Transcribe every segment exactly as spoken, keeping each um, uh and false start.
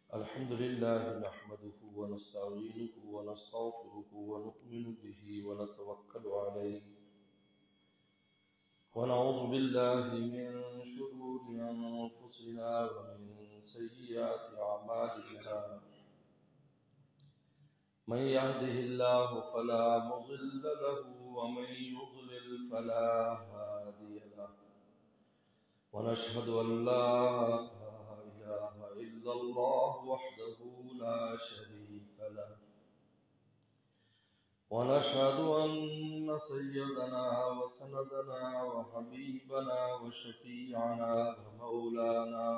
الحمد لله نحمده ونستعينه ونستغفره ونؤمن به ونتوكل عليه ونعوذ بالله من شرور أنفسنا ومن سيئات أعمالنا من يهده الله فلا مضل له ومن يضلل فلا هادي له ونشهد أن لا إله إلا الله وحده لا شريك له ونشهد أن سيدنا وسندنا وحبيبنا وشفيعنا ومولانا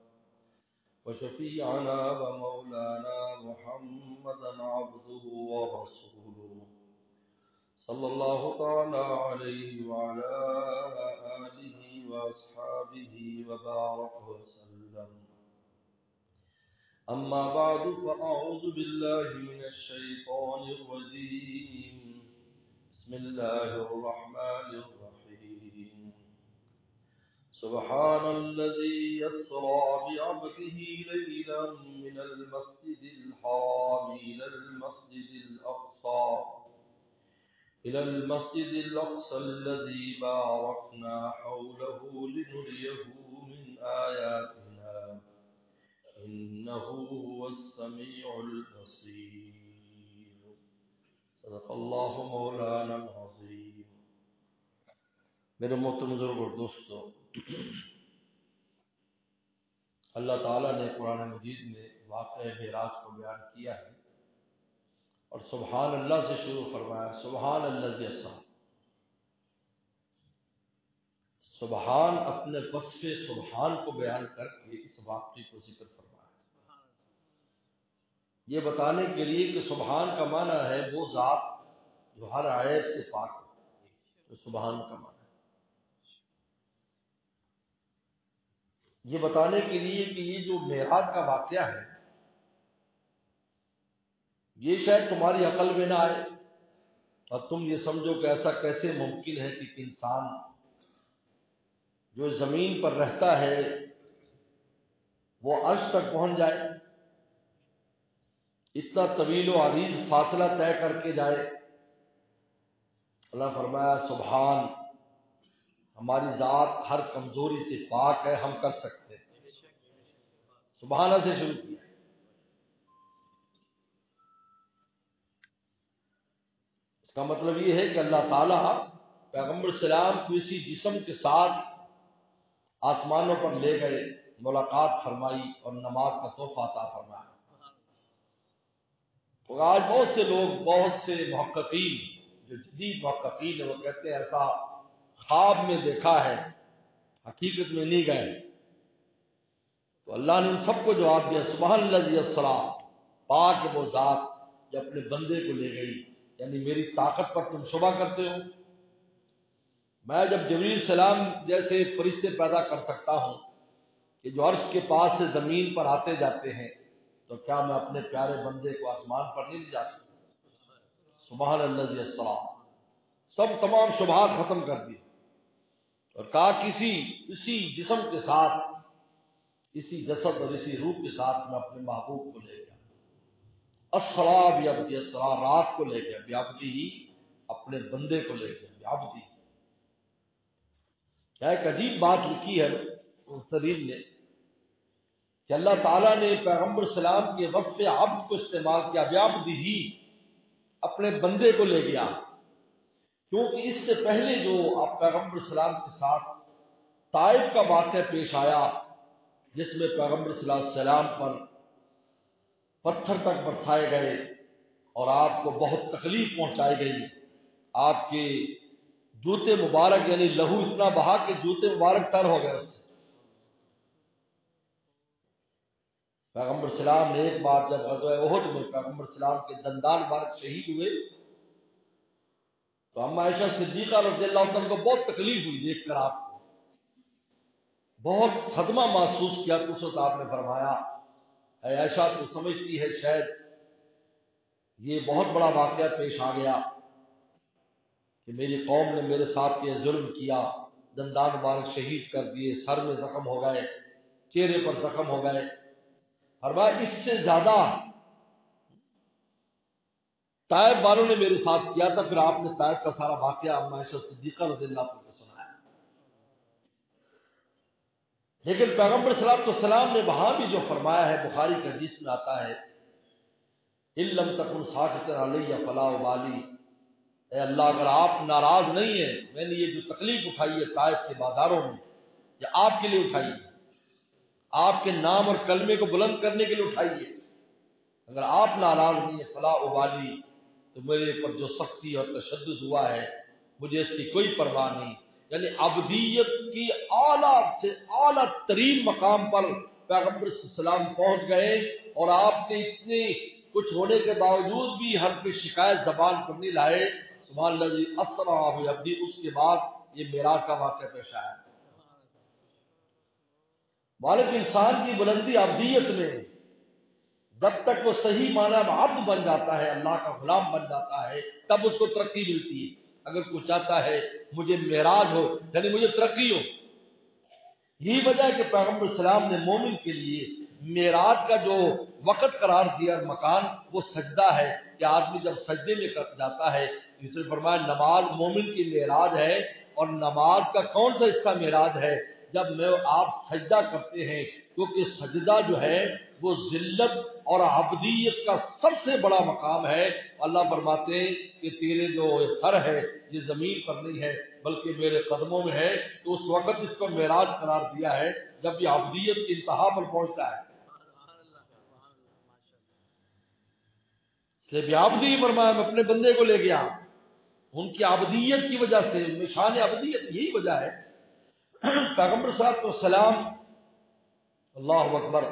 وشفيعنا ومولانا محمدا عبده ورسوله صلى الله تعالى عليه وعلى آله وأصحابه وبارك وسلم. أما بعد فأعوذ بالله من الشيطان الرجيم. بسم الله الرحمن الرحيم. سبحان الذي يسرى بعبده ليلا من المسجد الحرام إلى المسجد الأقصى إلى المسجد الأقصى الذي باركنا حوله لنريه من آياتنا إنه هو السميع البصير. صدق الله مولانا العظيم. میرے محترم بزرگ اور دوستو، اللہ تعالیٰ نے قرآن مجید میں واقعہ معراج کو بیان کیا ہے اور سبحان اللہ سے شروع فرمایا. سبحان الذی اسریٰ. سبحان اپنے وصف سبحان کو بیان کر کے اس واقعے کو ذکر فرمایا، یہ بتانے کے لیے کہ سبحان کا معنی ہے وہ ذات جو ہر عیب سے پاک ہے، تو سبحان کا معنی ہے. یہ بتانے کے لیے کہ یہ جو معراج کا واقعہ ہے یہ شاید تمہاری عقل میں نہ آئے اور تم یہ سمجھو کہ ایسا کیسے ممکن ہے کہ انسان جو زمین پر رہتا ہے وہ عرش تک پہنچ جائے، اتنا طویل و عریض فاصلہ طے کر کے جائے. اللہ فرمایا سبحان، ہماری ذات ہر کمزوری سے پاک ہے، ہم کر سکتے ہیں. سبحانہ سے شروع کیا. اس کا مطلب یہ ہے کہ اللہ تعالیٰ پیغمبر السلام کو اسی جسم کے ساتھ آسمانوں پر لے گئے، ملاقات فرمائی اور نماز کا تحفہ عطا فرمایا. تو آج بہت سے لوگ، بہت سے محققین جو جدید محققین ہیں، وہ کہتے ہیں ایسا خواب میں دیکھا ہے، حقیقت میں نہیں گئے. تو اللہ نے ان سب کو جواب دیا سبحان الذی اسریٰ، پاک ہے وہ ذات جو اپنے بندے کو لے گئی. یعنی میری طاقت پر تم شبہ کرتے ہو؟ میں جب جبریل السلام جیسے فرشتے پیدا کر سکتا ہوں کہ جو عرش کے پاس سے زمین پر آتے جاتے ہیں، تو کیا میں اپنے پیارے بندے کو آسمان پر نہیں لے جا سکتا؟ سبحان الذی اسریٰ. سب تمام شبہات ختم کر دی اور کہا کسی اسی جسم کے ساتھ، اسی جسد اور اسی روح کے ساتھ میں اپنے محبوب کو لے گیا. اسریٰ بعبدہ، اسریٰ رات کو لے گیا، بعبدہ اپنے بندے کو لے گیا، بعبدہ. کیا ایک عجیب بات لکھی ہے مفسرین نے کہ اللہ تعالیٰ نے پیغمبر السلام کے وصف عبد کو استعمال کیا، بعبدہ اپنے بندے کو لے گیا، کیونکہ اس سے پہلے جو آپ پیغمبر السلام کے ساتھ طائف کا واقعہ پیش آیا جس میں پیغمبر صلی اللہ علیہ وسلم پر پتھر تک برسائے گئے اور آپ کو بہت تکلیف پہنچائی گئی، آپ کے جوتے مبارک یعنی لہو اتنا بہا کہ جوتے مبارک تر ہو گئے. اس سے پیغمبر السلام نے ایک بار جب غزوہ احد میں پیغمبر السلام کے دندان مبارک شہید ہوئے تو اما عائشہ صدیقہ رضی اللہ عنہ کو بہت تکلیف ہوئی دیکھ کر، آپ کو بہت صدمہ محسوس کیا. تو اس وقت آپ نے فرمایا اے عائشہ تو سمجھتی ہے شاید یہ بہت بڑا واقعہ پیش آ گیا کہ میری قوم نے میرے ساتھ یہ ظلم کیا، دندان مبارک شہید کر دیے، سر میں زخم ہو گئے، چہرے پر زخم ہو گئے. فرمایا اس سے زیادہ طائف والوں نے میرے ساتھ کیا تھا. پھر آپ نے طائف کا سارا واقعہ عائشہ صدیقہ رضی اللہ عنہ کو سنایا. لیکن پیغمبر صلی اللہ علیہ وسلم نے وہاں بھی جو فرمایا ہے بخاری کی حدیث میں آتا ہے ان لم تکن ساخطا علی فلا ابالی، اے اللہ اگر آپ ناراض نہیں ہیں، میں نے یہ جو تکلیف اٹھائی ہے طائف کے بازاروں میں یہ آپ کے لیے اٹھائی ہے، آپ کے نام اور کلمے کو بلند کرنے کے لیے اٹھائی ہے، اگر آپ ناراض نہیں ہیں فلا ابالی، تو میرے پر جو سختی اور تشدد ہوا ہے مجھے اس کی کوئی پرواہ نہیں. یعنی عبدیت کی اعلیٰ سے اعلیٰ ترین مقام پر پیغمبر صلی اللہ علیہ وسلم پہنچ گئے، اور آپ نے اتنے کچھ ہونے کے باوجود بھی ہر کوئی شکایت زبان پر نہیں لائے. سبحان اللہ جی اسرا بعبدی، اس کے بعد یہ معراج کا واقعہ پیش آیا. مالک انسان کی بلندی عبدیت میں، جب تک وہ صحیح معنی میں عبد بن جاتا ہے، اللہ کا غلام بن جاتا ہے، تب اس کو ترقی ملتی ہے. اگر کوئی چاہتا ہے مجھے معراج ہو یعنی مجھے ترقی ہو، یہی وجہ ہے کہ پیغمبر السلام نے مومن کے لیے معراج کا جو وقت قرار دیا مکان وہ سجدہ ہے کہ آدمی جب سجدے میں جاتا ہے، اس نے فرمایا نماز مومن کی معراج ہے. اور نماز کا کون سا حصہ معراج ہے؟ جب میں آپ سجدہ کرتے ہیں، کیونکہ سجدہ جو ہے وہ ذلت اور عبدیت کا سب سے بڑا مقام ہے. اللہ فرماتے ہیں کہ تیرے جو سر ہے یہ زمین پر نہیں ہے بلکہ میرے قدموں میں ہے. تو اس وقت اس کو معراج قرار دیا ہے جب یہ عبدیت کی انتہا پر پہنچتا ہے. اس لیے عبدی فرمایا میں اپنے بندے کو لے گیا ان کی عبدیت کی وجہ سے. نشان عبدیت یہی وجہ ہے. پیغمبر صلی اللہ علیہ وسلم اللہ اکبر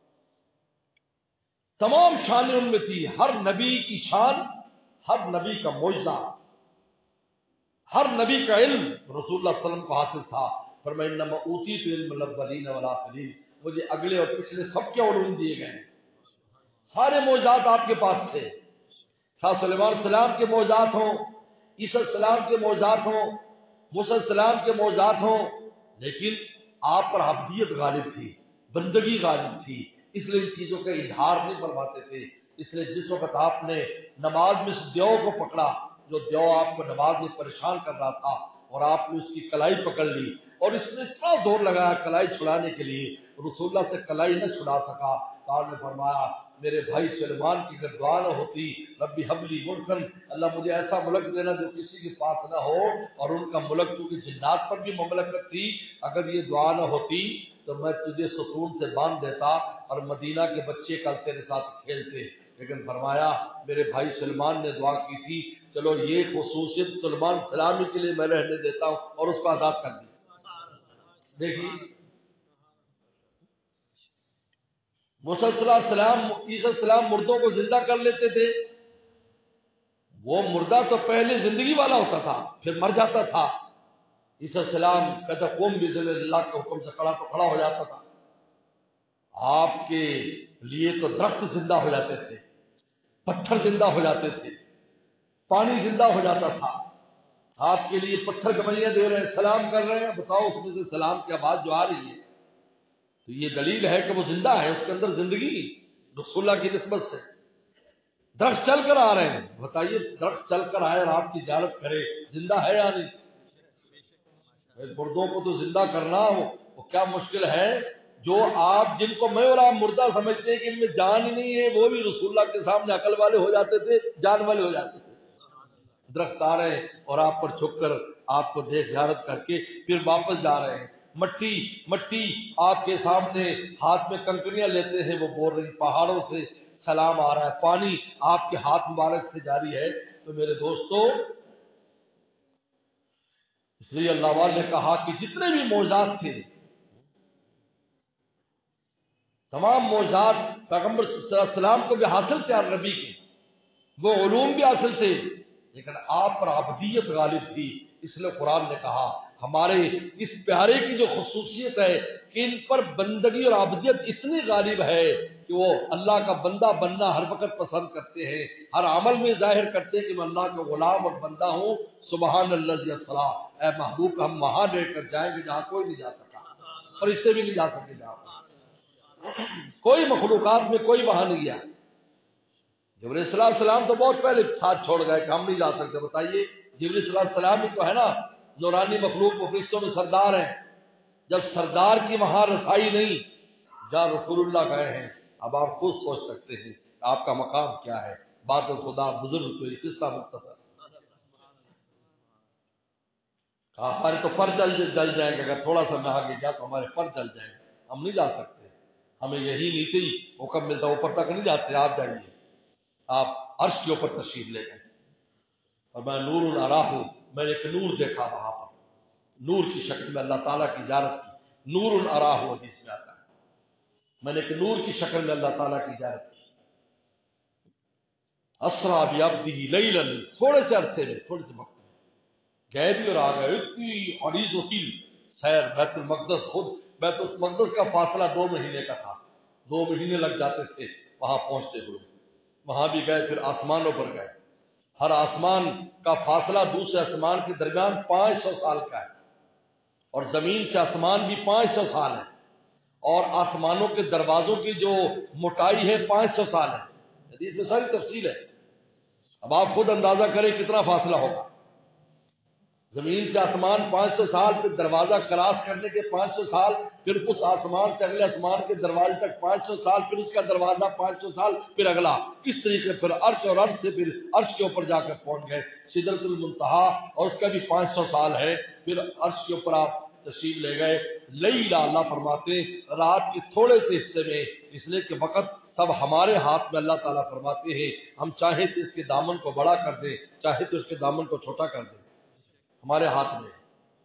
تمام شانیں ان میں تھی. ہر نبی کی شان، ہر نبی کا معجزہ، ہر نبی کا علم رسول اللہ صلی اللہ علیہ وسلم کو حاصل تھا. فرمایا انما اوتیت علم الاولین والآخرین، مجھے اگلے اور پچھلے سب کے علوم دیے گئے ہیں. سارے معجزات آپ کے پاس تھے. شاہ سلیمان السلام کے معجزات ہوں، عیسیٰ السلام کے معجزات ہوں، موسیٰ السلام کے معجزات ہوں، لیکن آپ پر عبدیت غالب تھی، بندگی غالب تھی، اس لیے ان چیزوں کا اظہار نہیں فرماتے تھے. اس لیے جس وقت آپ نے نماز میں اس دیو کو پکڑا، جو دیو آپ کو نماز میں پریشان کر رہا تھا، اور آپ نے اس کی کلائی پکڑ لی اور اس نے اتنا زور لگایا کلائی چھڑانے کے لیے، رسول اللہ سے کلائی نہ چھڑا سکا. تو آپ نے فرمایا میرے بھائی سلیمان کی اگر دعا نہ ہوتی ربی حبلی ملکن، اللہ مجھے ایسا ملک دینا جو کسی کے پاس نہ ہو، اور ان کا ملک چونکہ جنات پر بھی مملکت تھی، اگر یہ دعا نہ ہوتی تو میں تجھے ستون سے باندھ دیتا اور مدینہ کے بچے کل تیرے ساتھ کھیلتے. لیکن فرمایا میرے بھائی سلمان نے دعا کی تھی، چلو یہ خصوصیت سلمان سلامی کے لیے میں رہنے دیتا ہوں، اور اس کو آزاد کر دی. دیکھیے موسیٰ صلی اللہ علیہ وسلم، عیسیٰ السلام مردوں کو زندہ کر لیتے تھے. وہ مردہ تو پہلے زندگی والا ہوتا تھا پھر مر جاتا تھا. عیسیٰ السلام کہتا قوم بِإِذْنِ اللہ کے حکم سے کھڑا تو کھڑا ہو جاتا تھا. آپ کے لیے تو درخت زندہ ہو جاتے تھے، پتھر زندہ ہو جاتے تھے، پانی زندہ ہو جاتا تھا. آپ کے لیے پتھر گویاں دے رہے ہیں، سلام کر رہے ہیں، بتاؤ اس میں سے سلام کی آواز جو آ رہی ہے تو یہ دلیل ہے کہ وہ زندہ ہے، اس کے اندر زندگی رسول اللہ کی نسبت سے. درخت چل کر آ رہے ہیں، بتائیے درخت چل کر آئے اور آپ کی زیارت کرے، زندہ ہے یا نہیں؟ مردوں کو تو زندہ کرنا وہ کیا مشکل ہے. جو آپ جن کو میں اور آپ مردہ سمجھتے ہیں کہ ان میں جان ہی نہیں ہے، وہ بھی رسول اللہ کے سامنے عقل والے ہو جاتے تھے، جان والے ہو جاتے تھے. درخت آ رہے ہیں اور آپ پر چھک کر آپ کو دیکھ زیارت کر کے پھر واپس جا رہے ہیں. مٹی مٹی آپ کے سامنے ہاتھ میں کنکریاں لیتے ہیں، وہ بول رہی پہاڑوں سے سلام آ رہا ہے، پانی آپ کے ہاتھ مبارک سے جاری ہے. تو میرے دوستو اس لیے اللہ والے نے کہا کہ جتنے بھی معجزات تھے تمام معجزات پیغمبر صلی اللہ علیہ وسلم کو بھی حاصل تھے، اور نبی کے وہ علوم بھی حاصل تھے، لیکن آپ پر عبدیت غالب تھی. اس لیے قرآن نے کہا ہمارے اس پیارے کی جو خصوصیت ہے کہ ان پر بندگی اور عبدیت اتنی غالب ہے کہ وہ اللہ کا بندہ بننا ہر وقت پسند کرتے ہیں، ہر عمل میں ظاہر کرتے ہیں کہ میں اللہ کا غلام اور بندہ ہوں. سبحان اللہ جسرا، اے محبوب ہم وہاں لے کر جائیں گے جہاں کوئی نہیں جا سکا اور اس سے بھی نہیں جا سکے جہاں. کوئی مخلوقات میں کوئی وہاں نہیں گیا. جبرائیل صلی اللہ علیہ السلام تو بہت پہلے ساتھ چھوڑ گئے کہ ہم نہیں جا سکتے. بتائیے جبرائیل صلی اللہ علیہ السلام ہی تو ہے نا نورانی مخلوق و فرشتوں میں سردار ہیں. جب سردار کی وہاں رسائی نہیں جہاں رسول اللہ گئے ہیں، اب آپ خود سوچ سکتے ہیں آپ کا مقام کیا ہے. بات خدا بزرگ تو یہ قصہ مختصر. ہمارے تو پر جل جل جائیں گے، اگر تھوڑا سا میں آگے گیا تو ہمارے پر جل جائیں گے. ہم نہیں جا سکتے، ہمیں یہی نیچے ہی حکم ملتا، اوپر تک نہیں جاتے. آپ جائیے، آپ عرش کے اوپر تشریف لے گئے. اور میں نور اراہ، میں نے ایک نور دیکھا وہاں پر، نور کی شکل میں اللہ تعالیٰ کی زیارت کی. نور اراہ حدیث میں آتا ہے، میں نے ایک نور کی شکل میں اللہ تعالیٰ کی زیارت کی. اسرا بعبدہ لیلا، تھوڑے سے عرصے میں، تھوڑے سے وقت میں گئے بھی اور آ گئے. اتنی عریض و طویل سیر. بیت المقدس، خود بیت المقدس کا فاصلہ دو مہینے کا تھا، دو مہینے لگ جاتے تھے وہاں پہنچتے ہوئے. وہاں بھی گئے، پھر آسمانوں پر گئے. ہر آسمان کا فاصلہ دوسرے آسمان کے درمیان پانچ سو سال کا ہے، اور زمین سے آسمان بھی پانچ سو سال ہے، اور آسمانوں کے دروازوں کی جو موٹائی ہے پانچ سو سال ہے. حدیث میں ساری تفصیل ہے. اب آپ خود اندازہ کریں کتنا فاصلہ ہوگا. زمین سے آسمان پانچ سو سال، پھر دروازہ کراس کرنے کے پانچ سو سال، پھر اس آسمان سے اگلے آسمان کے دروازے تک پانچ سو سال، پھر اس کا دروازہ پانچ سو سال، پھر اگلا. اس طریقے پھر عرش، اور عرش سے پھر عرش کے اوپر جا کر پہنچ گئے سدرۃ المنتہا، اور اس کا بھی پانچ سو سال ہے. پھر عرش کے اوپر آپ تشریف لے گئے. لیلا، اللہ فرماتے رات کے تھوڑے سے حصے میں، اس لیے کہ وقت سب ہمارے ہاتھ میں. اللہ تعالیٰ فرماتے ہیں ہم چاہے تو اس کے دامن کو بڑا کر دیں، چاہے تو اس کے دامن کو چھوٹا کر دیں، ہمارے ہاتھ میں.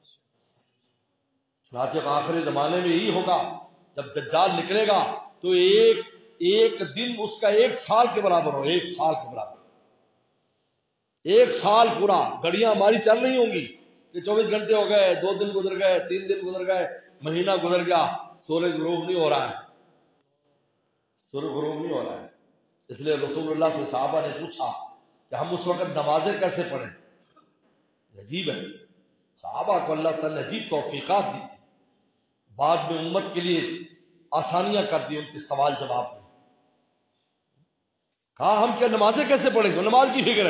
چنانچہ آخری زمانے میں یہی ہوگا، جب دجال نکلے گا تو ایک ایک دن اس کا ایک سال کے برابر ہو. ایک سال کے برابر، ایک سال پورا. گھڑیاں ہماری چل رہی ہوں گی کہ چوبیس گھنٹے ہو گئے، دو دن گزر گئے، تین دن گزر گئے، مہینہ گزر گیا، سورج غروب نہیں ہو رہا ہے. سورج غروب نہیں ہو رہا ہے. اس لیے رسول اللہ سے صحابہ نے پوچھا کہ ہم اس وقت نمازیں کیسے پڑھیں. عجیب ہے، صحابہ کو اللہ تعالیٰ نے عجیب توفیقات دی. بعد میں امت کے لیے آسانیاں کر دی ان کے سوال جواب میں. کہا ہم کیا نمازیں کیسے پڑھیں گے؟ نماز کی فکر ہے،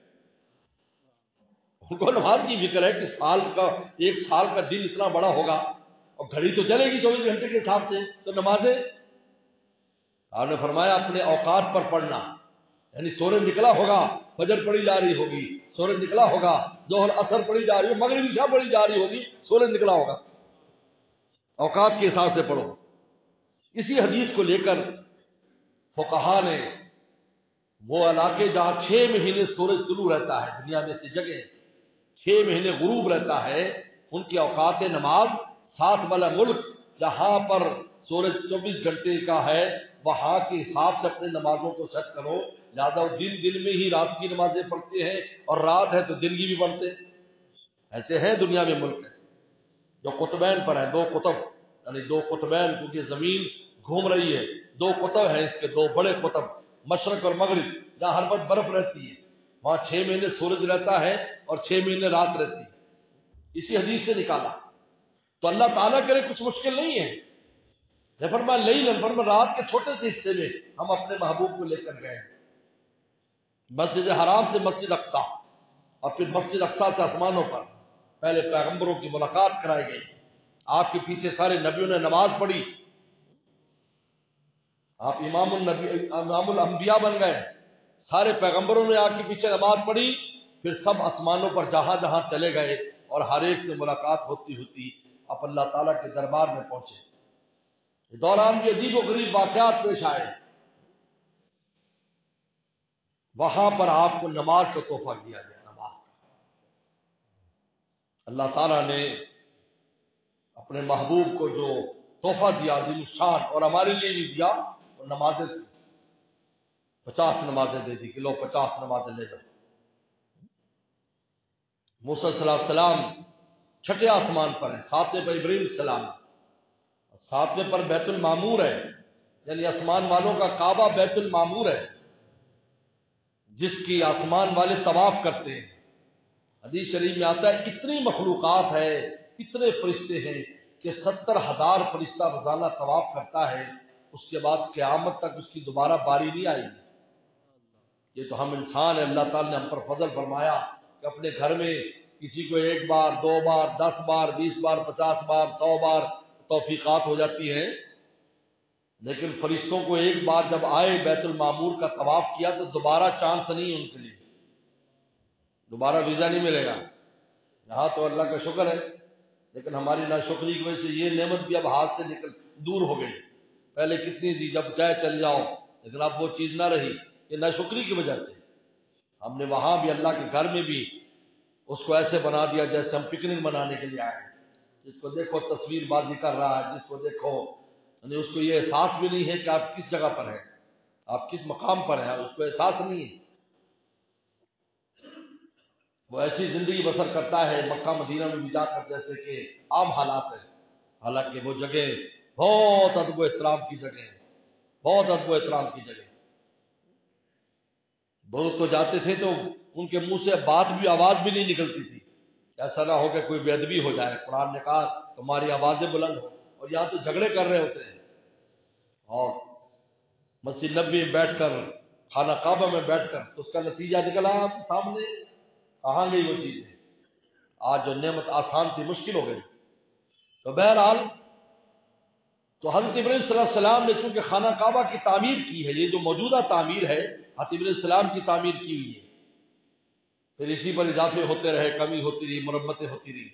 ان کو نماز کی فکر ہے کہ سال کا ایک سال کا دن اتنا بڑا ہوگا، اور گھڑی تو چلے گی چوبیس گھنٹے کے حساب سے، تو نمازیں. آپ نے فرمایا اپنے اوقات پر پڑھنا، یعنی سورج نکلا ہوگا فجر پڑھی جا رہی ہوگی، سورج نکلا ہوگا ظہر اثر پڑھی جا رہی ہوگی، مغرب عشاء پڑھی جا رہی ہوگی، سورج نکلا ہوگا، اوقات کے حساب سے پڑھو. اسی حدیث کو لے کر فقہا نے وہ علاقے جہاں چھ مہینے سورج طلوع رہتا ہے، دنیا میں سے جگہ چھ مہینے غروب رہتا ہے، ان کے اوقات نماز. ساتھ والا ملک جہاں پر سورج چوبیس گھنٹے کا ہے وہاں کے حساب سے اپنے نمازوں کو سیٹ کرو. لہٰذا وہ دن دن میں ہی رات کی نمازیں پڑھتے ہیں، اور رات ہے تو دن کی بھی پڑھتے ہیں. ایسے ہیں دنیا میں ملک ہے جو قطبین پر ہیں، دو قطب، یعنی دو قطبین، کیونکہ زمین گھوم رہی ہے. دو قطب ہیں اس کے، دو بڑے قطب، مشرق اور مغرب، جہاں ہر وقت برف رہتی ہے، وہاں چھ مہینے سورج رہتا ہے اور چھ مہینے رات رہتی ہے. اسی حدیث سے نکالا. تو اللہ تعالیٰ کرے کچھ مشکل نہیں ہے. فرما لیل، فرما رات کے چھوٹے سے حصے میں ہم اپنے محبوب کو لے کر گئے مسجد حرام سے مسجد اقصی، اور پھر مسجد اقصی سے آسمانوں پر. پہلے پیغمبروں کی ملاقات کرائی گئی، آپ کے پیچھے سارے نبیوں نے نماز پڑھی، آپ امام النبی امام الانبیاء بن گئے. سارے پیغمبروں نے آپ کے پیچھے نماز پڑھی، پھر سب آسمانوں پر جہاں جہاں چلے گئے، اور ہر ایک سے ملاقات ہوتی ہوتی آپ اللہ تعالیٰ کے دربار میں پہنچے. دوران بھی عجیب و غریب واقعات پیش آئے. وہاں پر آپ کو نماز کا تحفہ دیا گیا. نماز اللہ تعالیٰ نے اپنے محبوب کو جو تحفہ دیا عظیم الشان، اور ہمارے لیے بھی دیا، وہ نمازیں تھیں. پچاس نمازیں دے دی کہ لو پچاس نمازیں لے جاؤ. موسیٰ صلی اللہ علیہ وسلم چھٹے آسمان پر ہیں، ساتویں پر ابراہیم السلام، ساتویں پر بیت المعمور ہے، یعنی آسمان والوں کا کعبہ بیت المعمور ہے جس کی آسمان والے طواف کرتے ہیں. حدیث شریف میں آتا ہے اتنی مخلوقات ہے، اتنے فرشتے ہیں کہ ستر ہزار فرشتہ روزانہ طواف کرتا ہے. اس کے بعد قیامت تک اس کی دوبارہ باری نہیں آئے گی۔ یہ تو ہم انسان ہیں، اللہ تعالیٰ نے ہم پر فضل فرمایا کہ اپنے گھر میں کسی کو ایک بار، دو بار، دس بار، بیس بار، پچاس بار، سو بار توفیقات ہو جاتی ہیں، لیکن فرشتوں کو ایک بار جب آئے بیت المعمور کا طواف کیا تو دوبارہ چانس نہیں ان کے لیے، دوبارہ ویزا نہیں ملے گا۔ یہاں تو اللہ کا شکر ہے، لیکن ہماری ناشکری کی وجہ سے یہ نعمت بھی اب ہاتھ سے نکل دور ہو گئی۔ پہلے کتنی تھی، جب چاہے چل جاؤ، لیکن اب وہ چیز نہ رہی، یہ ناشکری کی وجہ سے۔ ہم نے وہاں بھی اللہ کے گھر میں بھی اس کو ایسے بنا دیا جیسے ہم پکنک منانے کے لیے آئے ہیں۔ جس کو دیکھو تصویر بازی کر رہا ہے، جس کو دیکھو یعنی اس کو یہ احساس بھی نہیں ہے کہ آپ کس جگہ پر ہیں، آپ کس مقام پر ہیں، اس کو احساس نہیں ہے۔ وہ ایسی زندگی بسر کرتا ہے مکہ مدینہ میں بھی جا کر جیسے کہ عام حالات ہے، حالانکہ وہ جگہ بہت ادب و احترام کی جگہ ہے، بہت ادب و احترام کی جگہ ہے۔ بہت تو جاتے تھے تو ان کے منہ سے بات بھی، آواز بھی نہیں نکلتی تھی، ایسا نہ ہو کہ کوئی بے ادبی ہو جائے۔ قرآن نے کہا تمہاری آوازیں بلند ہو، اور یہاں تو جھگڑے کر رہے ہوتے ہیں، اور مسجد نبوی میں بیٹھ کر، خانہ کعبہ میں بیٹھ کر، تو اس کا نتیجہ نکلا آپ سامنے، کہاں گئی وہ چیزیں؟ آج جو نعمت آسان تھی مشکل ہو گئی۔ تو بہرحال تو حضرت ابراہیم صلی اللہ علیہ وسلم نے چونکہ خانہ کعبہ کی تعمیر کی ہے، یہ جو موجودہ تعمیر ہے حضرت ابراہیم علیہ السلام کی تعمیر کی ہوئی ہے، پھر اسی پر اضافے ہوتے رہے، کمی ہوتی رہی، مرمتیں ہوتی رہی۔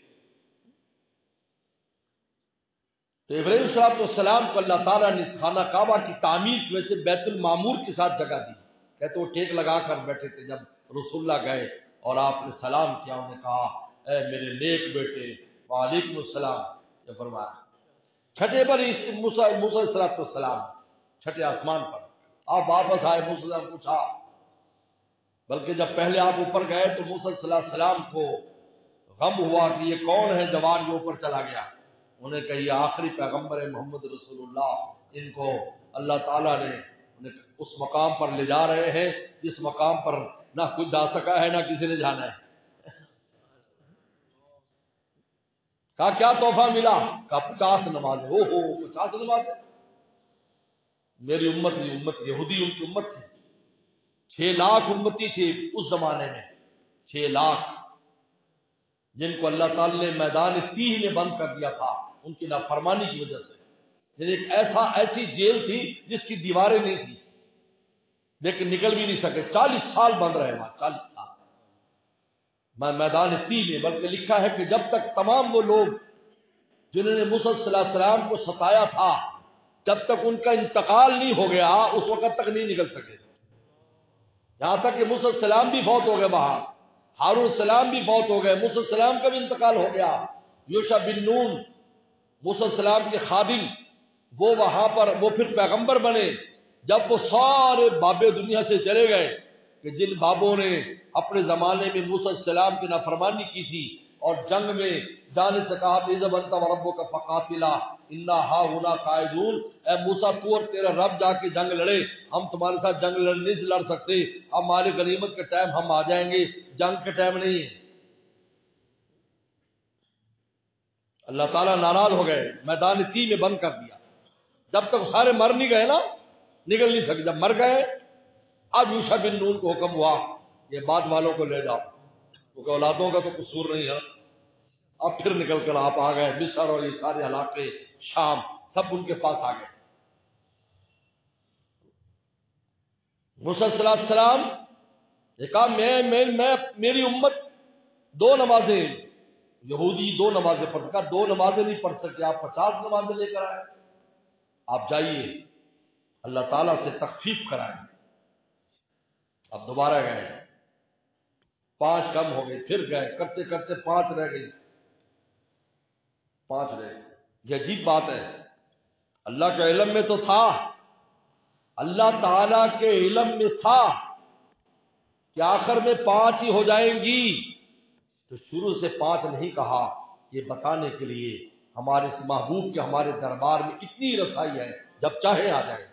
تو ابراہیم صلی اللہ علیہ السلام کو اللہ تعالیٰ نے خانہ کعبہ کی تعمیر کی وجہ سے بیت المعمور کے ساتھ جگہ دی۔ کہتے وہ ٹیک لگا کر بیٹھے تھے، جب رسول اللہ گئے اور آپ نے سلام کیا، انہوں نے کہا اے میرے نیک بیٹے، وعلیکم السلام، یہ فرمایا۔ چھٹے پر موسیٰ موسیٰ علیہ السلام، چھٹے آسمان پر آپ واپس آئے، موسیٰ علیہ السلام پوچھا، بلکہ جب پہلے آپ اوپر گئے تو موسیٰ صلی اللہ علیہ وسلم کو غم ہوا کہ یہ کون ہے جوان جو اوپر چلا گیا۔ انہیں کہا یہ آخری پیغمبر ہے محمد رسول اللہ، ان کو اللہ تعالیٰ نے اس مقام پر لے جا رہے ہیں جس مقام پر نہ خود جا سکا ہے نہ کسی نے جانا ہے۔ کہا کیا تحفہ ملا؟ کہا پچاس نمازیں۔ او ہو پچاس نمازیں! میری امت کی امت یہودی ان کی امت تھی، چھ لاکھ امتی تھی اس زمانے میں، چھ لاکھ، جن کو اللہ تعالی نے میدان تیہ میں بند کر دیا تھا ان کی نافرمانی کی وجہ سے۔ یعنی ایک ایسا ایسی جیل تھی جس کی دیواریں نہیں تھی، لیکن نکل بھی نہیں سکے، چالیس سال بند رہے وہاں، چالیس سال میں میدان تیہ میں۔ بلکہ لکھا ہے کہ جب تک تمام وہ لوگ جنہوں نے موسیٰ صلی اللہ علیہ وسلم کو ستایا تھا، جب تک ان کا انتقال نہیں ہو گیا اس وقت تک نہیں نکل سکے، یہاں تک کہ موسیٰ علیہ السلام بھی فوت ہو گئے، وہاں ہارون السلام بھی فوت ہو گئے، موسیٰ علیہ السلام کا بھی انتقال ہو گیا۔ یوشع بن نون موسیٰ علیہ السلام کے خادم، وہ وہاں پر وہ پھر پیغمبر بنے جب وہ سارے بابے دنیا سے چلے گئے، کہ جن بابوں نے اپنے زمانے میں موسیٰ علیہ السلام کی نافرمانی کی تھی اور جنگ میں جانے سے کہا اذهب انت وربك فقاتلا انا هاهنا قاعدون، اے موسیٰ تو اور تیرا رب جا کے جنگ لڑے، ہم تمہارے ساتھ جنگ لڑنے سے لڑ سکتے، ہمارے غنیمت کے ٹائم ہم آ جائیں گے، جنگ کے ٹائم نہیں ہے۔ اللہ تعالیٰ ناراض ہو گئے، میدان تیہ میں بند کر دیا۔ جب تک سارے مر نہیں گئے نا نکل نہیں سکے، جب مر گئے اب یوشع بن نون کو حکم ہوا یہ بعد والوں کو لے جاؤ، کیونکہ اولادوں کا تو قصور نہیں ہے۔ اب پھر نکل کر آپ آ گئے، مصر اور یہ سارے علاقے شام سب ان کے پاس آ گئے۔ موسیٰ صلی اللہ علیہ وسلم نے کہا میں, میں, میں میری امت دو نمازیں، یہودی دو نمازیں پڑھ کر دو نمازیں نہیں پڑھ سکتے، آپ پچاس نمازیں لے کر آئے، آپ جائیے اللہ تعالیٰ سے تخفیف کرائیں۔ اب دوبارہ گئے، پانچ کم ہو گئے، پھر گئے، کرتے کرتے پانچ رہ گئی، پانچ رہ گئی۔ یہ عجیب بات ہے، اللہ کے علم میں تو تھا، اللہ تعالیٰ کے علم میں تھا کہ آخر میں پانچ ہی ہو جائیں گی، تو شروع سے پانچ نہیں کہا، یہ بتانے کے لیے ہمارے اس محبوب کے ہمارے دربار میں اتنی رسائی ہے، جب چاہے آ جائے،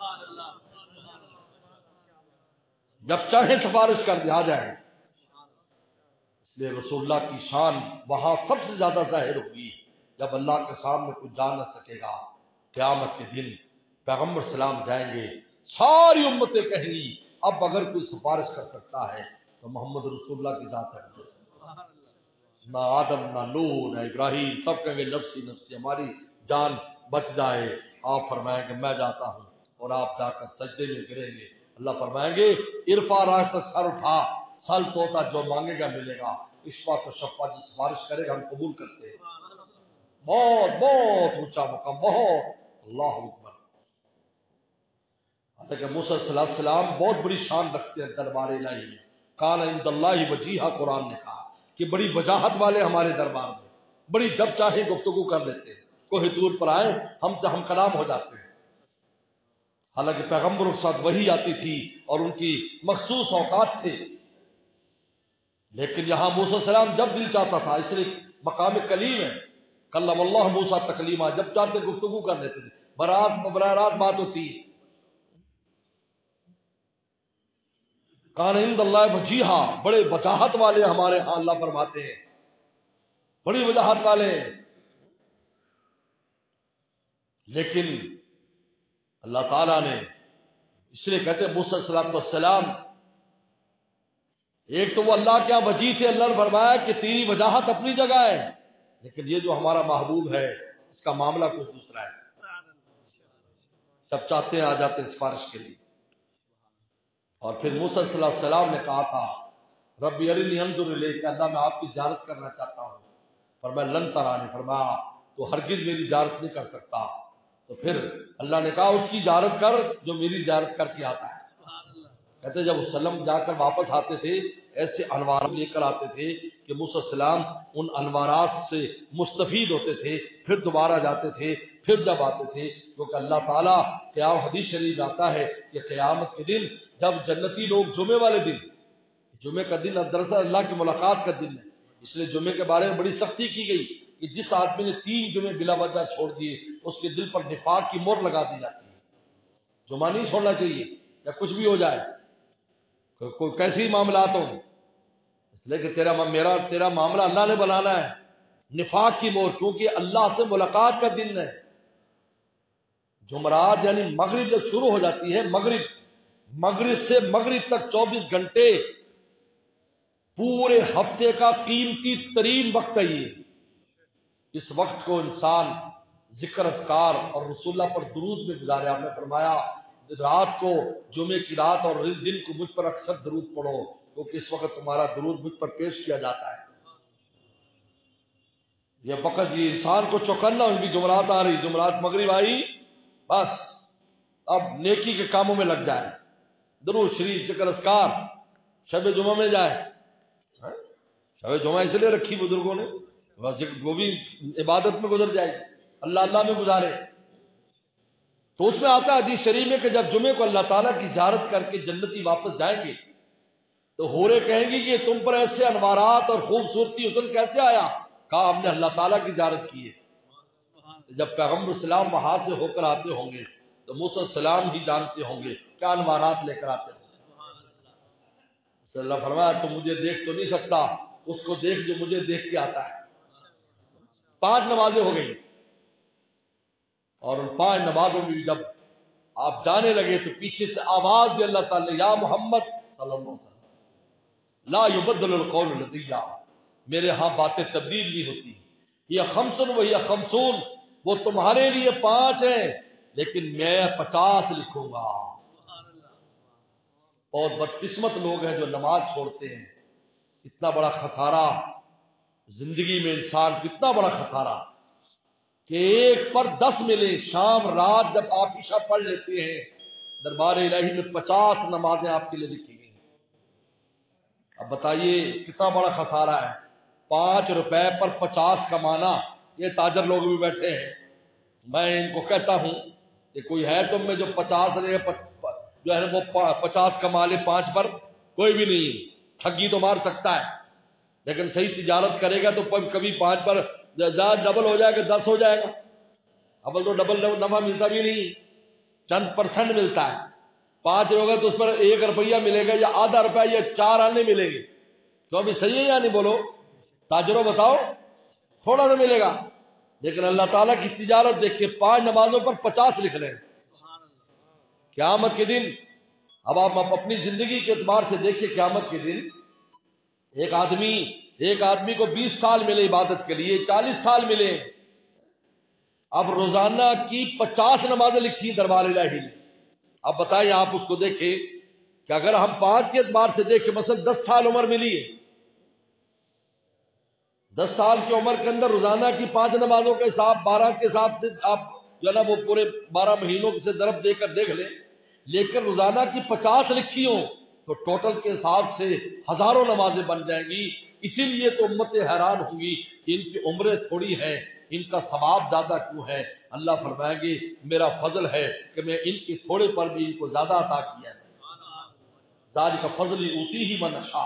جب چاہے سفارش کر دیا جائے۔ اس لیے رسول اللہ کی شان وہاں سب سے زیادہ ظاہر ہوگی جب اللہ کے سامنے کچھ جان نہ سکے گا، قیامت کے دن پیغمبر سلام جائیں گے، ساری امتیں کہیں گی اب اگر کوئی سفارش کر سکتا ہے تو محمد رسول اللہ کی ذات ہے۔ نہ آدم نہ نوح نہ ابراہیم، سب کہیں گے نفسی نفسی، ہماری جان بچ جائے۔ آپ فرمائیں گے میں جاتا ہوں، اور آپ جا کر سجدے میں گریں گے۔ اللہ فرمائیں گے ارفع راسک، سر اٹھا، سل توتا، جو مانگے گا ملے گا، اشفا تو شفا، جو سفارش کرے گا ہم قبول کرتے ہیں۔ بہت بہت اونچا مقام، بہت۔ اللہ اکبر۔ حضرت موسیٰ صلی اللہ علیہ وسلم بہت بڑی شان رکھتے ہیں دربار الہی میں۔ کان عند اللہ وجیہا، قرآن نے کہا کہ بڑی وجاہت والے ہمارے دربار میں، بڑی جب چاہے گفتگو کر لیتے ہیں، کوہ طور پر آئے ہم سے ہم کلام ہو جاتے ہیں۔ حالانکہ پیغمبروں کے ساتھ وحی آتی تھی اور ان کی مخصوص اوقات تھے، لیکن یہاں موسیٰ علیہ السلام جب دل چاہتا تھا، اس لیے مقام کلیم ہے، کلم اللہ موسیٰ تکلیما، جب چاہتے گفتگو کر لیتے تھے، برات براہ راست بات ہوتی ہے۔ کان عند اللہ وجیہا، بڑے وجاہت والے ہمارے ہاں، اللہ فرماتے ہیں بڑی وجاہت والے ہیں۔ لیکن اللہ تعالیٰ نے، اس لیے کہتے ہیں موسیٰ علیہ السلام، ایک تو وہ اللہ کیا وجیہ تھے، اللہ نے فرمایا کہ تیری وجاہت اپنی جگہ ہے، لیکن یہ جو ہمارا محبوب ہے اس کا معاملہ کچھ دوسرا ہے، سب چاہتے ہیں آ جاتے ہیں سفارش کے لیے۔ اور پھر موسیٰ صلی اللہ علیہ وسلم نے کہا تھا ربی ارنی انظر الیک، اللہ میں آپ کی زیارت کرنا چاہتا ہوں، فرمایا لن ترانی، فرمایا تو ہرگز میری زیارت نہیں کر سکتا۔ تو پھر اللہ نے کہا اس کی زیارت کر جو میری زیارت کر کے آتا ہے۔ کہتے جب وسلم جا کر واپس آتے تھے ایسے انوار لے کر آتے تھے کہ موسیٰ علیہ السلام ان انوارات سے مستفید ہوتے تھے، پھر دوبارہ جاتے تھے، پھر جب آتے تھے، کیونکہ اللہ تعالیٰ قیام حدیث شریف آتا ہے کہ قیامت کے دن جب جنتی لوگ جمعے والے دن، جمعے کا دن دراصل اللہ کی ملاقات کا دن ہے، اس لیے جمعے کے بارے میں بڑی سختی کی گئی کہ جس آدمی نے تین جمعے بلا وجہ چھوڑ دیے اس کے دل پر نفاق کی مہر لگا دی جاتی ہے۔ جمعہ نہیں چھوڑنا چاہیے، یا کچھ بھی ہو جائے، کوئی کیسی معاملات ہوں، اس لیے کہ تیرا میرا تیرا معاملہ اللہ نے بنانا ہے۔ نفاق کی مہر، کیونکہ اللہ سے ملاقات کا دن ہے۔ جمعرات یعنی مغرب جب شروع ہو جاتی ہے، مغرب مغرب سے مغرب تک چوبیس گھنٹے پورے ہفتے کا قیمتی ترین وقت ہے یہ۔ اس وقت کو انسان ذکر اذکار اور رسول اللہ پر درود میں گزارے۔ آپ نے فرمایا رات کو، جمعے کی رات اور دن کو مجھ پر اکثر درود پڑھو، کیونکہ اس وقت تمہارا درود مجھ پر پیش کیا جاتا ہے۔ یہ وقت یہ انسان کو چوکنا، ان کی جمعرات آ رہی، جمعرات مغرب آئی، بس اب نیکی کے کاموں میں لگ جائے، درود شریف، ذکر اذکار، شب جمعہ میں جائے۔ شب جمعہ اس لیے رکھی بزرگوں نے، وہ بھی عبادت میں گزر جائے، اللہ اللہ میں گزارے۔ تو اس میں آتا ہے حدیث شریف میں کہ جب جمعے کو اللہ تعالیٰ کی زیارت کر کے جنتی واپس جائیں گے تو حوریں کہیں گی کہ تم پر ایسے انوارات اور خوبصورتی حسن کیسے آیا؟ کہا ہم نے اللہ تعالیٰ کی زیارت کی ہے۔ جب پیغمبر السلام وہاں سے ہو کر آتے ہوں گے تو موسیٰ السلام ہی جانتے ہوں گے کیا انوارات لے کر آتے ہوں گے۔ اللہ فرمایا تم مجھے دیکھ تو نہیں سکتا، اس کو دیکھ جو مجھے دیکھ کے آتا ہے۔ پانچ نمازیں ہو گئی، اور ان پانچ نمازوں میں جب آپ جانے لگے تو پیچھے سے آواز دی اللہ تعالی یا محمد صلی اللہ علیہ وسلم لا یبدل القول لدی، میرے ہاں باتیں تبدیل نہیں ہوتی، یہ خمسن وہی خمسون، وہ تمہارے لیے پانچ ہیں لیکن میں پچاس لکھوں گا۔ اور بدقسمت لوگ ہیں جو نماز چھوڑتے ہیں، اتنا بڑا خسارہ زندگی میں، انسان کتنا بڑا خسارہ کہ ایک پر دس ملے۔ شام رات جب آپ عشاء پڑھ لیتے ہیں، دربار الہی میں پچاس نمازیں آپ کے لیے لکھی گئی۔ اب بتائیے کتنا بڑا خسارہ ہے، پانچ روپے پر پچاس کمانا۔ یہ تاجر لوگ بھی بیٹھے ہیں، میں ان کو کہتا ہوں کہ کوئی ہے تم میں جو پچاس جو ہے وہ پچاس کما لے پانچ پر؟ کوئی بھی نہیں، ٹھگی تو مار سکتا ہے لیکن صحیح تجارت کرے گا تو کبھی پانچ پر ڈبل ہو جائے گا، دس ہو جائے گا۔ اب تو ڈبل نفع ملتا بھی نہیں، چند پرسنٹ ملتا ہے۔ پانچ ہوگا تو اس پر ایک روپیہ ملے گا یا آدھا روپیہ یا چار آنے ملیں گے، تو ابھی صحیح ہے یا نہیں؟ بولو تاجروں، بتاؤ، تھوڑا سا ملے گا۔ لیکن اللہ تعالیٰ کی تجارت دیکھ کے پانچ نمازوں پر پچاس لکھ رہے ہیں۔ قیامت کے دن اب آپ اپنی زندگی کے اعتبار سے دیکھیے، قیامت کے دن ایک آدمی ایک آدمی کو بیس سال ملے عبادت کے لیے، چالیس سال ملے، اب روزانہ کی پچاس نمازیں لکھی دربار الہی نے. اب بتائیں آپ اس کو دیکھیں کہ اگر ہم پانچ کے اعتبار سے دیکھیں، مثلا دس سال عمر ملی ہے، دس سال کی عمر کے اندر روزانہ کی پانچ نمازوں کے حساب بارہ کے حساب سے آپ جو ہے نا وہ پورے بارہ مہینوں سے ضرب دے کر دیکھ لیں، لیکن روزانہ کی پچاس لکھی ہوں تو ٹوٹل کے حساب سے ہزاروں نمازیں بن جائیں گی. اسی لیے تو امتیں حیران ہوں گی کہ ان کی عمریں تھوڑی ہیں، ان کا ثواب زیادہ کیوں ہے. اللہ فرمائیں گے میرا فضل ہے کہ میں ان کے تھوڑے پر بھی ان کو زیادہ عطا کیا ہے. ذالک فضل اسی ہی من شاء.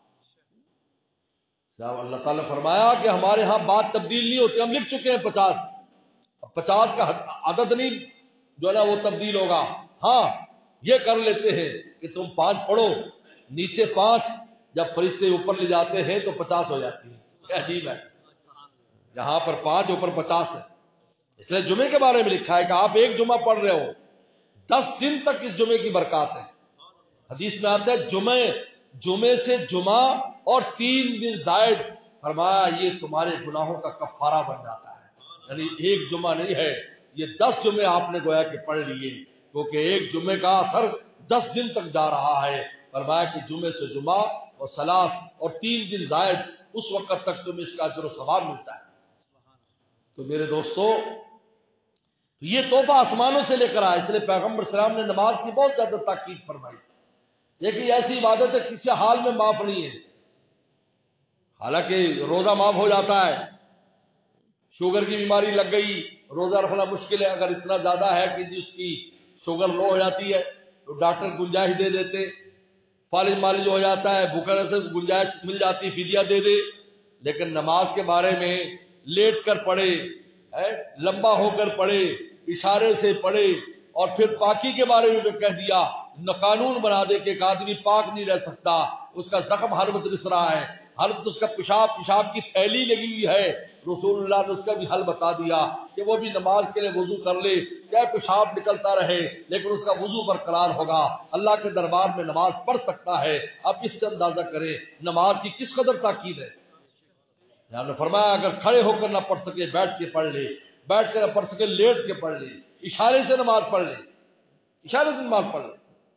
اللہ تعالیٰ نے فرمایا کہ ہمارے ہاں بات تبدیل نہیں ہوتی، ہم لکھ چکے ہیں پچاس، اب پچاس کا عدد نہیں جو ہے نا وہ تبدیل ہوگا. ہاں یہ کر لیتے ہیں کہ تم پانچ پڑھو، نیچے پانچ، جب فرشتے اوپر لے جاتے ہیں تو پچاس ہو جاتی ہے. کیا عجیب ہے، یہاں پر پانچ اوپر پچاس ہے. اس لیے جمعے کے بارے میں لکھا ہے کہ آپ ایک جمعہ پڑھ رہے ہو، دس دن تک اس جمعے کی برکات ہے. حدیث میں آتا ہے جمعے جمعے سے جمعہ اور تین دن زائد، فرمایا یہ تمہارے گناہوں کا کفارہ بن جاتا ہے. یعنی ایک جمعہ نہیں ہے، یہ دس جمعے آپ نے گویا کہ پڑھ لیے، کیونکہ ایک جمعے کا اثر دس دن تک جا رہا ہے. فرمایا کہ جمعے سے جمعہ اور سلاس اور تین دن زائد، اس وقت تک تمہیں اس کا اجر و ثواب ملتا ہے. تو میرے دوستو یہ تحفہ آسمانوں سے لے کر آیا، اس لیے پیغمبر اسلام نے نماز کی بہت زیادہ تاکید فرمائی. لیکن ایسی عبادت ہے کسی حال میں معاف نہیں ہے. حالانکہ روزہ معاف ہو جاتا ہے، شوگر کی بیماری لگ گئی، روزہ رکھنا مشکل ہے. اگر اتنا زیادہ ہے کہ جس کی شوگر لو ہو جاتی ہے تو ڈاکٹر گنجائش دے دیتے، فالج مالج ہو جاتا ہے، بھوکا سے گنجائش مل جاتی، فدیہ دے دے. لیکن نماز کے بارے میں لیٹ کر پڑھے، لمبا ہو کر پڑھے، اشارے سے پڑھے، اور پھر پاکی کے بارے میں کہہ دیا، نہ قانون بنا دے کہ ایک آدمی پاک نہیں رہ سکتا، اس کا زخم ہر وقت رس رہا ہے، ہر وقت اس کا پیشاب پیشاب کی تھیلی لگی ہوئی ہے. رسول اللہ نے اس کا بھی حل بتا دیا کہ وہ بھی نماز کے لیے وضو کر لے، چاہے پیشاب نکلتا رہے لیکن اس کا وضو برقرار ہوگا، اللہ کے دربار میں نماز پڑھ سکتا ہے. اب اس سے اندازہ کریں نماز کی کس قدر تاکید ہے. نے فرمایا اگر کھڑے ہو کر نہ پڑھ سکے بیٹھ کے پڑھ لے، بیٹھ کر نہ پڑھ سکے لیٹ کے پڑھ لے، اشارے سے نماز پڑھ لے، اشارے سے نماز پڑھ لے.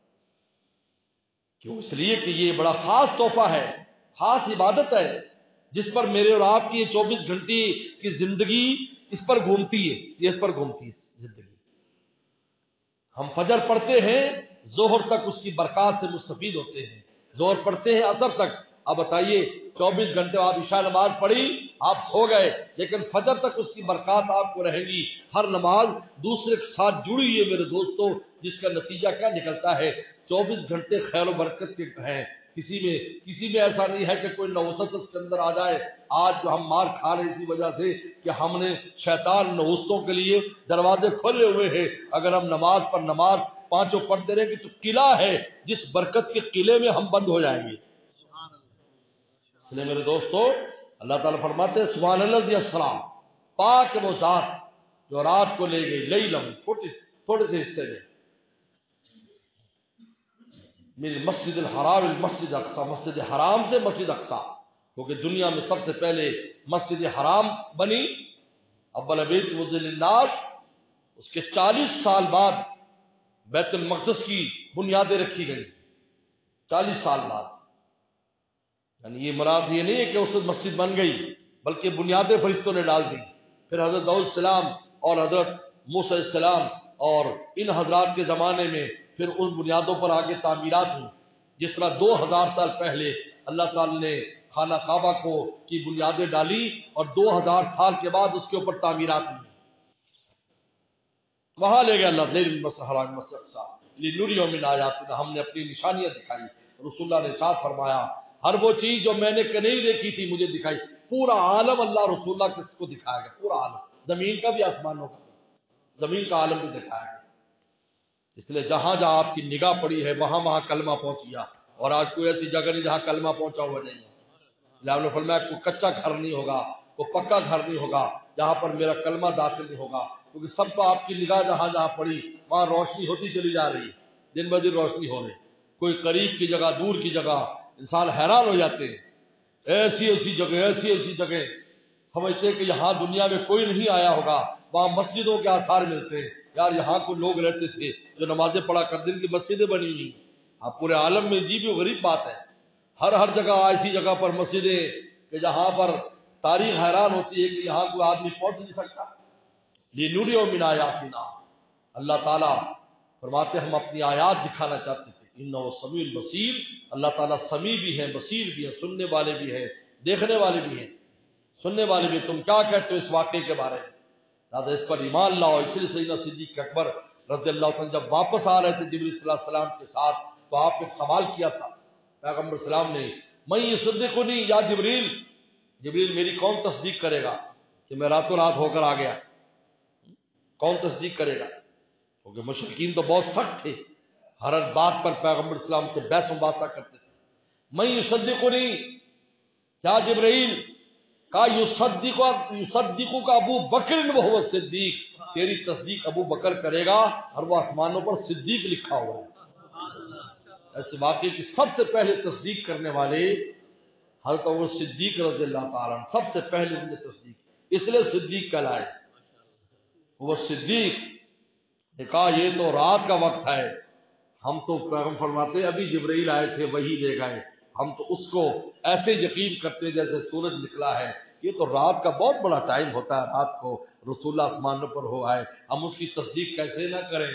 کیوں؟ اس لیے کہ یہ بڑا خاص تحفہ ہے، خاص عبادت ہے جس پر میرے اور آپ کی چوبیس گھنٹے کی زندگی اس پر گھومتی ہے، یہ اس پر گھومتی ہے زندگی. ہم فجر پڑھتے ہیں، ظہر تک اس کی برکات سے مستفید ہوتے ہیں، ظہر پڑھتے ہیں عصر تک. اب بتائیے چوبیس گھنٹے آپ عشاء نماز پڑھی، آپ سو گئے، لیکن فجر تک اس کی برکات آپ کو رہیں گی. ہر نماز دوسرے کے ساتھ جڑی ہے میرے دوستو، جس کا نتیجہ کیا نکلتا ہے؟ چوبیس گھنٹے خیر و برکت کے ہیں. کسی میں کسی میں ایسا نہیں ہے کہ کوئی نوسط اس کے اندر آ جائے. آج جو ہم مار کھا رہے اسی وجہ سے کہ ہم نے شیطان نوستوں کے لیے دروازے کھولے ہوئے ہیں. اگر ہم نماز پر نماز پانچوں پڑھتے رہیں گے تو قلعہ ہے جس برکت کے قلعے میں ہم بند ہو جائیں گے. اس لیے میرے دوستو اللہ تعالیٰ فرماتے ہیں سبحان اللہ السلام، پاک وہ ذات جو رات کو لے گئی لیلم چھوٹے تھوڑے سے حصے میں میری مسجد الحرام المسجد اقصی، مسجد حرام سے مسجد اقصی، کیونکہ دنیا میں سب سے پہلے مسجد حرام بنی اول بیت وضع للناس، اس کے چالیس سال بعد بیت المقدس کی بنیادیں رکھی گئی، چالیس سال بعد. یعنی یہ مراد یہ نہیں ہے کہ اس وقت مسجد بن گئی، بلکہ بنیادیں فرشتوں نے ڈال دی. پھر حضرت داؤد السلام اور حضرت موسیٰ السلام اور ان حضرات کے زمانے میں پھر ان بنیادوں پر آگے تعمیرات ہوئی. جس طرح دو ہزار سال پہلے اللہ تعالی نے خانہ کعبہ کو کی بنیادیں ڈالی اور دو ہزار سال کے بعد اس کے اوپر تعمیرات ہوئی. وہاں لے گئے اللہ لنریہ من آیاتنا، ہم نے اپنی نشانیاں دکھائی. رسول اللہ نے ارشاد فرمایا ہر وہ چیز جو میں نے نہیں دیکھی تھی مجھے دکھائی. پورا عالم اللہ رسول اللہ کس کو دکھایا گیا، پورا عالم، زمین کا بھی آسمانوں کا بھی، زمین کا عالم بھی دکھایا گیا. اس لیے جہاں جہاں آپ کی نگاہ پڑی ہے وہاں وہاں کلمہ پہنچ گیا. اور آج کوئی ایسی جگہ نہیں جہاں کلمہ پہنچا ہوا نہیں. اللہ نے فرمایا کوئی کچا گھر نہیں ہوگا، کوئی پکا گھر نہیں ہوگا جہاں پر میرا کلمہ داخل نہیں ہوگا، کیونکہ سب کو آپ کی نگاہ جہاں جہاں پڑی وہاں روشنی ہوتی چلی جا رہی ہے. دن بدن روشنی ہو رہی، کوئی قریب کی جگہ دور کی جگہ، انسان حیران ہو جاتے ہیں، ایسی ایسی جگہ ایسی ایسی جگہ سمجھتے ہیں کہ یہاں دنیا میں کوئی نہیں آیا ہوگا، وہاں مسجدوں کے آثار ملتے ہیں، یار یہاں کو لوگ رہتے تھے جو نمازیں پڑھا کرتے ان کی مسجدیں بنی ہوئی، اب پورے عالم میں عجیب و غریب بات ہے، ہر ہر جگہ ایسی جگہ پر مسجدیں کہ جہاں پر تاریخ حیران ہوتی ہے کہ یہاں کوئی آدمی پہنچ نہیں سکتا۔ لِنُرِيَهُ مِنْ آیَاتِنَا، اللہ تعالیٰ فرماتے ہم اپنی آیات دکھانا چاہتے تھے، اِنَّهُ سَمِيعٌ بَصِيرٌ، اللہ تعالیٰ سمیع بھی ہے، بصیر بھی ہے، سننے والے بھی ہیں، دیکھنے والے بھی ہیں، سننے والے بھی۔ تم کیا کہتے ہو اس واقعے کے بارے میں؟ لہٰذا اس پر ایمان لاؤ۔ اس لیے سیدنا صدیق اکبر رضی اللہ عنہ جب واپس آ رہے تھے جبریل صلی اللہ علیہ وسلم کے ساتھ تو آپ نے سوال کیا تھا پیغمبر السلام نے، میں یصدقنی یا جبریل، جبریل میری کون تصدیق کرے گا کہ میں راتوں رات ہو کر آ گیا؟ کون تصدیق کرے گا؟ کیونکہ مشرکین تو بہت سخت تھے، ہر ہر بات پر پیغمبر اسلام سے بحث مباحثہ کرتے تھے۔ میں یصدقنی کیا جبرائیل کا یصدق یصدق کا ابو بکر وہو صدیق، تیری تصدیق ابو بکر کرے گا اور وہ آسمانوں پر صدیق لکھا ہوا ہے۔ ایسے واقعے کی سب سے پہلے تصدیق کرنے والے حضرت ابو صدیق رضی اللہ تعالیٰ عنہ، سب سے پہلے ان نے تصدیق، اس لیے صدیق کہلائے۔ وہ صدیق نے کہا یہ تو رات کا وقت ہے، ہم تو پیغمبر فرماتے ابھی جبرائیل آئے تھے وہی لے گئے، ہم تو اس کو ایسے یقین کرتے جیسے سورج نکلا ہے، یہ تو رات کا بہت بڑا ٹائم ہوتا ہے، رات کو رسول اللہ آسمان پر ہو آئے، ہم اس کی تصدیق کیسے نہ کریں؟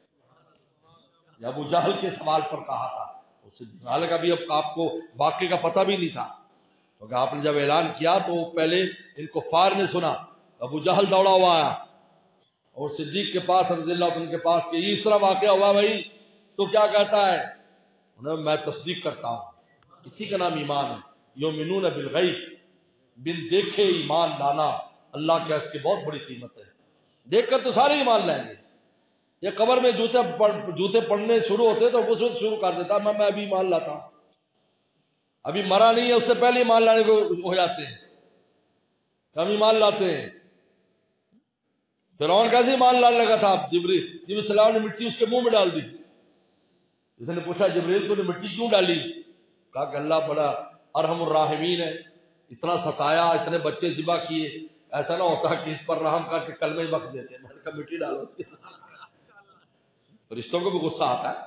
یہ ابو جہل کے سوال پر کہا تھا، حالانکہ ابھی اب آپ کو واقعے کا پتہ بھی نہیں تھا، کیونکہ آپ نے جب اعلان کیا تو پہلے ان کفار نے سنا، ابو جہل دوڑا ہوا آیا اور صدیق کے پاس رضی اللہ عنہ کے پاس کہ اس طرح واقعہ ہوا بھائی تو کیا کہتا ہے؟ انہیں میں تصدیق کرتا ہوں، اسی کا نام ایمان ہے، یؤمنون بالغیب، بن دیکھے ایمان لانا اللہ کے اس کی بہت بڑی قیمت ہے۔ دیکھ کر تو سارے ایمان لائیں گے، یہ قبر میں جوتے پڑ جوتے پڑھنے شروع ہوتے تو اس وقت شروع کر دیتا میں میں ابھی ایمان لاتا ہوں، ابھی مرا نہیں ہے اس سے پہلے ایمان لانے کو ہو جاتے ہیں، ہم ایمان لاتے ہیں۔ فرعون کیسے ایمان لانے لگا تھا؟ جبریل جبریل السلام نے مٹی اس کے منہ میں ڈال دی، اس نے پوچھا جبریل تو نے مٹی کیوں ڈالی؟ کہا کہ اللہ بڑا ارحم الراحمین ہے، اتنا ستایا، اتنے بچے ذبح کیے، ایسا نہ ہوتا کہ اس پر رحم کر کے کلمہ بخش دیتے، میں نے کہا مٹی ڈالو، رشتوں کو بھی غصہ آتا ہے۔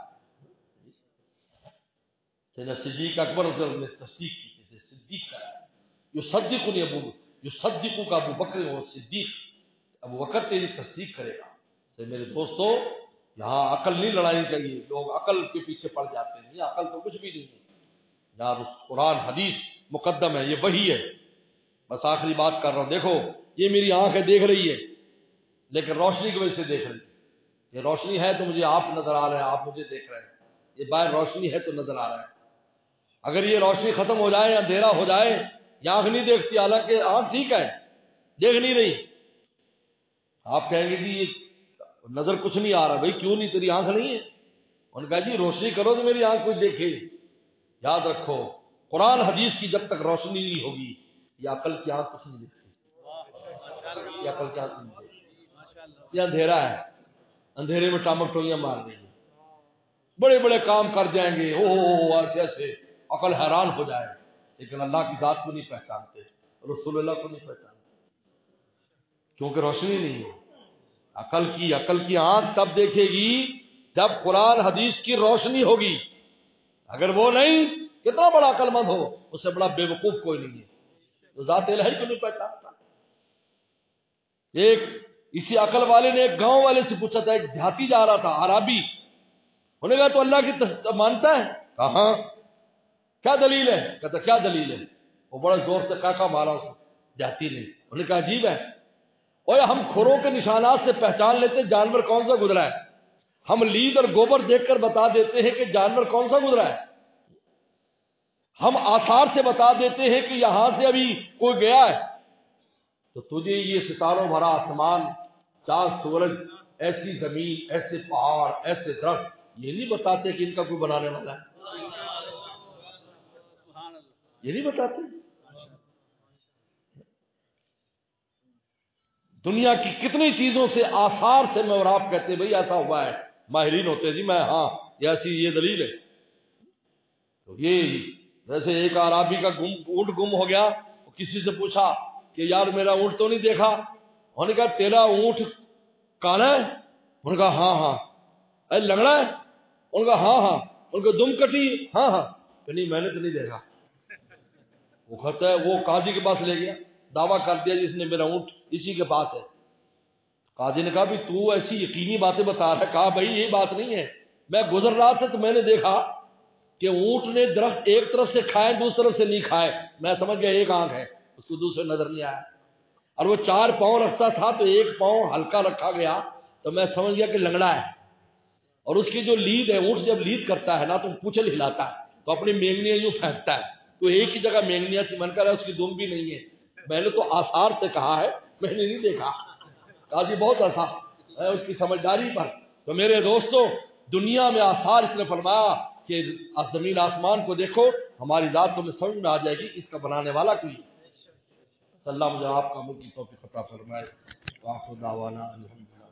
سیدنا صدیق اکبر نے تصدیق کی، صدیق کا یصدقنی ابو یصدق کا ابو بکر و صدیق، ابو بکر تیری تصدیق کرے گا۔ تو میرے دوستو یہاں عقل نہیں لڑانی چاہیے، لوگ عقل کے پیچھے پڑ جاتے ہیں، یہ عقل تو کچھ بھی نہیں ہے، یار قرآن حدیث مقدم ہے، یہ وحی ہے۔ بس آخری بات کر رہا ہوں، دیکھو یہ میری آنکھیں دیکھ رہی ہے لیکن روشنی کی وجہ سے دیکھ رہی ہے، یہ روشنی ہے تو مجھے آپ نظر آ رہے ہیں، آپ مجھے دیکھ رہے ہیں، یہ باہر روشنی ہے تو نظر آ رہا ہے، اگر یہ روشنی ختم ہو جائے، اندھیرا ہو جائے، یہ آنکھ نہیں دیکھتی، حالانکہ آنکھ ٹھیک ہے دیکھ نہیں رہی، آپ کہیں گے جی یہ نظر کچھ نہیں آ رہا، بھائی کیوں نہیں، تیری آنکھ نہیں ہے؟ انہوں نے کہا جی روشنی کرو تو میری آنکھ کچھ دیکھے۔ یاد رکھو قرآن حدیث کی جب تک روشنی نہیں ہوگی یہ عقل کی آنکھ کچھ نہیں دیکھتی، یہ عقل کی آنکھ نہیں دیکھتی، یہ اندھیرا ہے، اندھیرے میں ٹامک ٹوئیاں مار دیں گے، بڑے بڑے کام کر جائیں گے، او ہو ایسے ایسے، عقل حیران ہو جائے، لیکن اللہ کی ذات کو نہیں پہچانتے، رسول اللہ کو نہیں پہچانتے، کیونکہ روشنی نہیں ہے۔ عقل کی عقل کی آنکھ تب دیکھے گی جب قرآن حدیث کی روشنی ہوگی، اگر وہ نہیں، کتنا بڑا عقل مند ہو اس سے بڑا بے وقوف کوئی نہیں ہے، تو ذات الہی کو نہیں پہچانتا۔ ایک اسی عقل والے نے ایک گاؤں والے سے پوچھا تھا، ایک دیہاتی جا رہا تھا عربی، انہوں نے کہا تو اللہ کی تصدیق مانتا ہے؟ کہاں، کیا دلیل ہے؟ کہتا کیا دلیل ہے؟ وہ بڑا زور سے کاکا مارا اس دیہاتی نے، انہوں نے کہا عجیب ہے، اور ہم کھروں کے نشانات سے پہچان لیتے جانور کون سا گزرا ہے، ہم لید اور گوبر دیکھ کر بتا دیتے ہیں کہ جانور کون سا گزرا ہے، ہم آثار سے بتا دیتے ہیں کہ یہاں سے ابھی کوئی گیا ہے، تو تجھے یہ ستاروں بھرا آسمان، چاند سورج، ایسی زمین، ایسے پہاڑ، ایسے درخت، یہ نہیں بتاتے کہ ان کا کوئی بنانے والا ہے، یہ نہیں بتاتے۔ دنیا کی کتنی چیزوں سے آثار سے میں اور آپ کہتے ہیں بھئی ایسا ہوا ہے، ماہرین ہوتے ہیں جی میں ہاں یہ ایسی یہ دلیل ہے؟ تو یہ جیسے ایک عرابی کا گم اونٹ گم ہو گیا، کسی سے پوچھا کہ یار میرا اونٹ تو نہیں دیکھا، انہوں نے کہا تیرا اونٹ کالا ہے؟ انہوں نے کہا ہاں ہاں۔ اے لنگڑا ہے؟ انہوں نے کہا ہاں ہاں۔ ان کو دم کٹی؟ ہاں ہاں۔ کہ نہیں میں نے تو نہیں دیکھا۔ وہ کہتا ہے وہ قاضی کے پاس لے گیا، دعویٰ کر دیا جس نے میرا اونٹ اسی کے پاس ہے۔ قاضی نے کہا بھی تو ایسی یقینی باتیں بتا رہا ہے؟ کہا بھائی یہ بات نہیں ہے، میں گزر رہا تھا تو میں نے دیکھا کہ اونٹ نے درخت ایک طرف سے کھائے دوسری طرف سے نہیں کھائے، میں سمجھ گیا ایک آنکھ ہے، اس کو دوسرے نظر نہیں آیا، اور وہ چار پاؤں رکھتا تھا تو ایک پاؤں ہلکا رکھا گیا تو میں سمجھ گیا کہ لنگڑا ہے، اور اس کی جو لید ہے، اونٹ جب لید کرتا ہے نا تو پوچھل ہلاتا ہے تو اپنی مینگنیاں یوں پھینکتا ہے، تو ایک ہی جگہ مینگنیاں تھی، من کر ہے اس کی دم بھی نہیں ہے، میں نے تو آثار سے کہا ہے، میں نے نہیں دیکھا۔ قاضی بہت ہنسا ہے اس کی سمجھداری پر۔ تو میرے دوستو، دنیا میں آثار اس نے فرمایا کہ زمین آسمان کو دیکھو، ہماری ذات تمہیں سمجھ میں آ جائے گی اس کا بنانے والا کوئی۔ اللہ مجھے آپ کا منہ کی توفیق عطا فرمائے۔ وآخر دعوانا الحمدللہ۔